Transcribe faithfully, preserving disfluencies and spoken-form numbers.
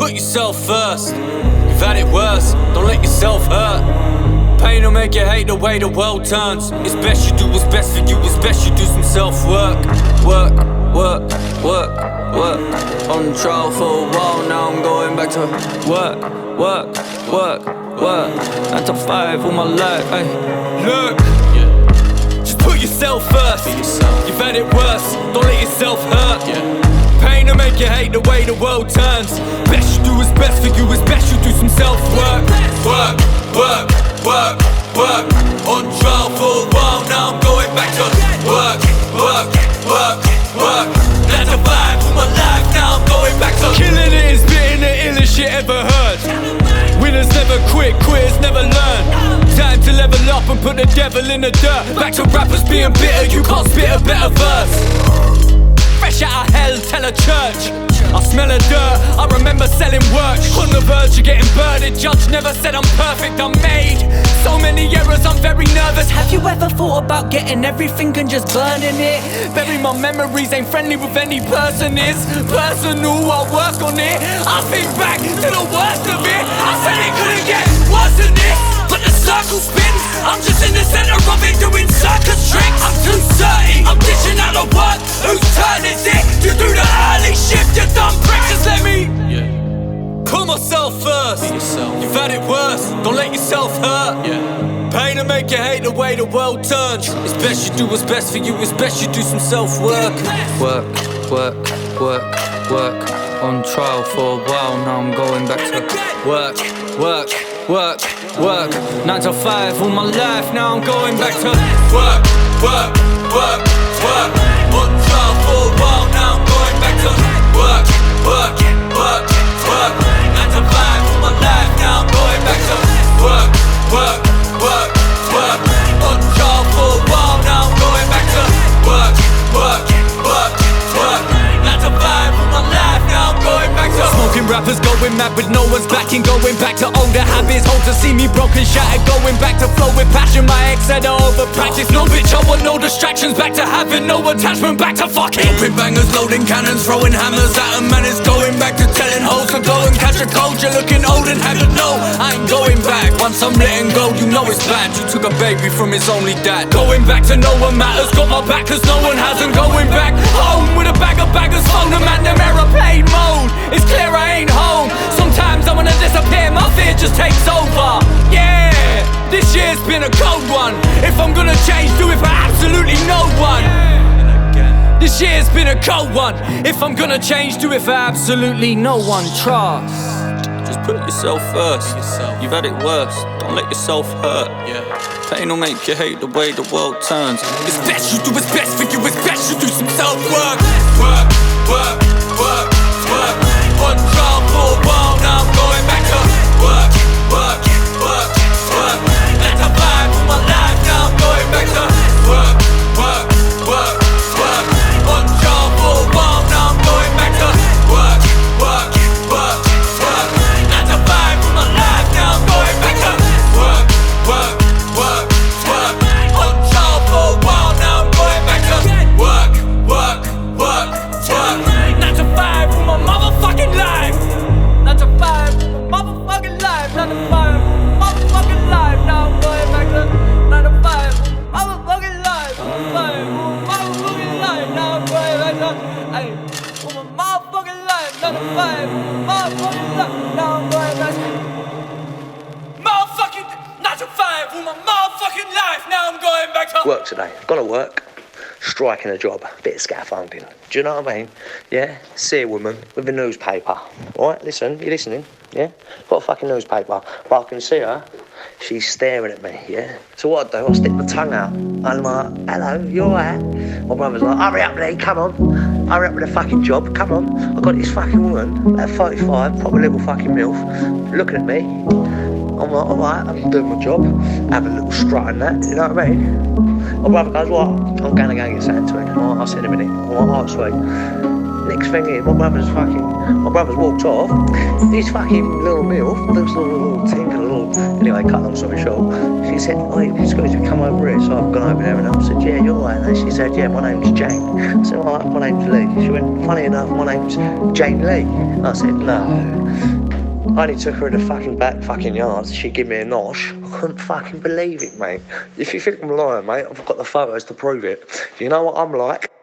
put yourself first. You've had it worse, don't let yourself hurt. Pain will make you hate the way the world turns. It's best you do what's best for you, it's best you do some self-work. Work, work, work, work. On trial for a while, now I'm going back to work, work, work, work. Nine to five all my life, ay. Look, just put yourself first. You've had it worse, don't let yourself hurt. Pain will make you hate the way the world turns. Best you do is best for you, it's best you do some self-work. Work, work, work, work. On trial for a while, now I'm going back to work, work, work, work. Nine to five for my life, now I'm going back to killing it is spitting the illest shit ever heard. Winners never quit, quitters never learn. Time to level up and put the devil in the dirt. Back to rappers being bitter, you can't spit a better verse. Fresh out of hell, tell a church I smell of dirt, I remember selling work. On the verge of getting birded, judge never said I'm perfect, I'm made so many errors, I'm very nervous. Have you ever thought about getting everything and just burning it? Bury my memories, ain't friendly with any person. It's personal, I'll work on it. I think back to the worst of it. I said it couldn't get worse than this, but the circle spins. I'm just in the center of it doing circus tricks. I'm too certain, I'm dishing out the work. Whose turn is it? You do the early shift, you dumb prick. Just let me yeah. Put myself first. You've had it worse, don't let yourself hurt. Yeah. Pain will make you hate the way the world turns. It's best you do what's best for you, it's best you do some self-work. Work, work, work, work. On trial for a while, now I'm going back to work, work, work, work. Nine to five all my life, now I'm going back to work, work, work, work. On trial for a while, now I'm going back to work, work, work, work. Nine to five all my life, now I'm going back to work, work, work, work. On trial for a while, now I'm going back to work, work, work, work. Nine to five all my life, now I'm going back to smoking rappers going mad with no one's backing. Going back to older habits, hope to see me broken, shattered. Going back to flow with passion, my ex said I over practice. No bitch, I want no distractions. Back to having no attachment, back to fucking dropping bangers, loading cannons, throwing hammers at them. Man, it's going back to telling hoes to go and catch a cold. You're looking old and haggard, no, I ain't going back. Once I'm letting go, you know it's bad. You took a baby from his only dad. Going back to no one matters, got my back cause no one hasn't. Going back home with a bag of baggers, phone them at them aeroplane mode. It's clear I ain't home. Sometimes I wanna disappear, my fear just takes over. Yeah, this year's been a cold one. If I'm gonna change, do it for absolutely no one. This year's been a cold one. If I'm gonna change, do it for absolutely no one. Trust. Just put yourself first. You've had it worse, don't let yourself hurt. Pain will make you hate the way the world turns. It's best you do what's best for you, it's best you do some self-work. Work, work, work, work. On trial for a while, now I'm going back to work, work, work, work. Nine to five all my life, now I'm going back to work, work, work, work. On trial for a while, now I'm going back to work, work, work, work. Nine to five all my life, now I'm going back to work, work, work, work. On trial for a while, now I'm going back to work, work, work, work. Nine to five for my motherfucking life. Nine to five for my motherfucking life. Nine to five for my motherfucking life. Now I'm going back to nine to five for my motherfucking life. Five for my motherfucking life. Now I'm going back to ay, for my motherfucking life. Nine to five for my motherfucking life. Now I'm going back to motherfucking nine to five for my motherfucking life. Now I'm going back to work today. I've got to work. Striking a job, bit of scaffolding. Do you know what I mean? Yeah? See a woman with a newspaper. Alright, listen, you listening? Yeah? Got a fucking newspaper. But I can see her, she's staring at me, yeah? So what I do, I stick my tongue out. And I'm like, hello, you alright? My brother's like, hurry up Lee, come on. Hurry up with the fucking job, come on. I got this fucking woman, at thirty-five, proper little fucking MILF, looking at me. I'm like, alright, I'm doing my job. Have a little strut and that, you know what I mean? My brother goes, what? I'm going to go and get something to eat. I'll see in a minute. I'm like, oh, sweet. Next thing is, my brother's fucking, my brother's walked off. This fucking little MILF, this little, little tinker, little, anyway, cut long story short. She said, oh, excuse me, come over here. So I've gone over there and I said, yeah, you're right. And she said, yeah, my name's Jane. I said, all right, my name's Lee. She went, funny enough, my name's Jane Lee. I said, no. I only took her in the fucking back fucking yards. She gave me a nosh. I couldn't fucking believe it, mate. If you think I'm lying, mate, I've got the photos to prove it. You know what I'm like?